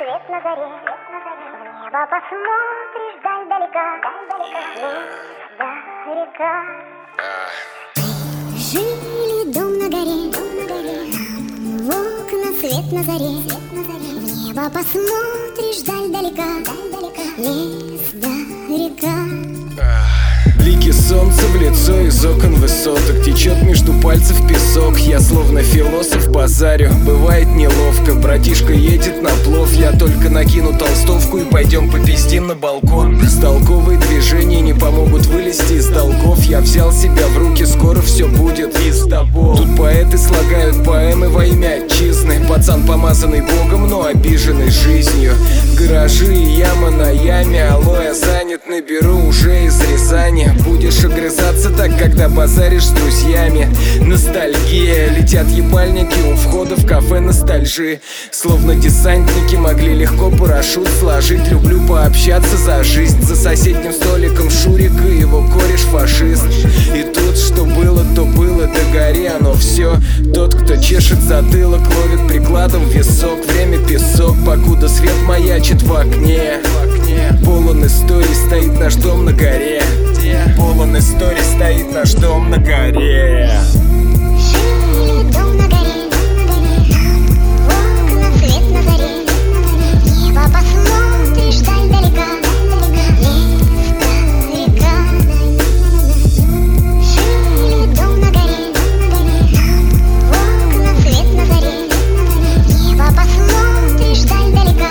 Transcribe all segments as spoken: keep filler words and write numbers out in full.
свет на заре, в небо посмотришь даль далека, лес да река. Жили дом на горе, в окна свет на заре, в небо посмотришь даль далека, лес да река. Блики солнца в лицо из окон высоток, течет между пальцев песок. Я словно философ базарю, бывает неловко. Братишка едет на плов, я только накину толстовку и пойдем попиздим на балкон. Бестолковые движения не помогут вылезти из долгов. Я взял себя в руки, скоро все будет пиздобол. Тут поэты слагают поэмы во имя отчизны. Пацан помазанный богом, но обиженный жизнью. Гаражи и яма на яме, алло, я занят, наберу уже из Рязани. Будешь огрызаться так, когда базаришь с друзьями. Ностальгия, летят ебальники у входа в кафе ностальжи. Словно десантники могли легко парашют сложить. Люблю пообщаться за жизнь. За соседним столиком Шурик и его кореш фашист. И тут что было, то было, до гори оно все. Тот, кто чешет затылок, ловит прикладом висок. Время песок, покуда свет маячит в окне. Полон историй, стоит наш дом на горе. Полон историй, стоит наш дом на горе. Жили дом на горе, в окна свет на заре, в небо посмотришь даль далека, лес да река. Жили дом на горе, в окна свет на заре, в небо посмотришь даль далека,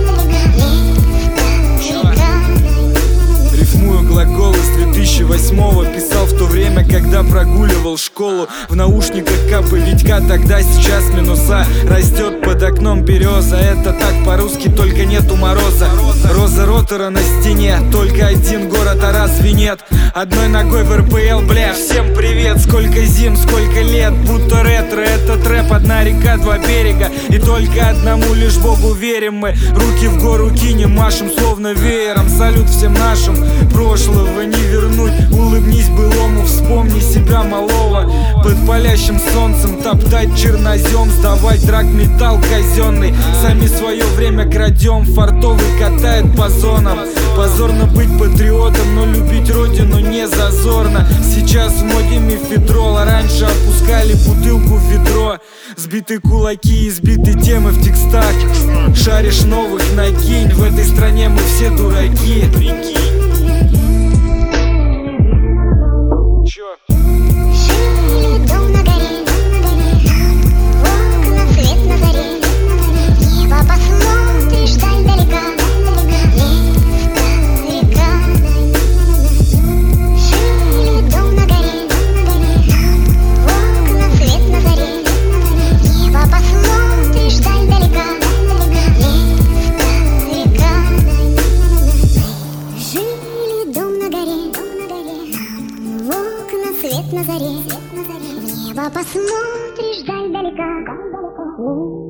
лес да река. Рифмую глаголы с две тысячи восьмого. Писал в то время, когда прогуливал школу. В наушниках капы Витька, тогда сейчас минуса. Растет под окном береза, это так по-русски, только нету мороза. Роза ротора на стене, только один город, а разве нет? Одной ногой в эр пэ эл, бля, всем привет. Сколько зим, сколько лет, будто ретро. Это трэп, одна река, два берега, и только одному лишь Богу верим мы. Руки в гору кинем, машем словно веером. Салют всем нашим, прошлого не вернуть. Улыбнись былому, вспомни себя малого. Под палящим солнцем топтать чернозем, сдавать драгметалл казенный. Сами свое время крадем, фартовый катает по зонам. Позорно быть патриотом, но любить родину не зазорно. Сейчас в моде мифедрол, а раньше опускали бутылку в ведро. Сбиты кулаки, избиты темы в текстах. Шаришь новых накинь, в этой стране мы все дураки. Прикинь. Жили дом на горе, в окна свет на заре, в небо посмотришь даль далека, лес да река. Жили дом на горе, в окна свет на заре, в небо посмотришь даль далека, лес да река. Жили дом на горе, в окна свет на заре, в небо посмотришь даль далека.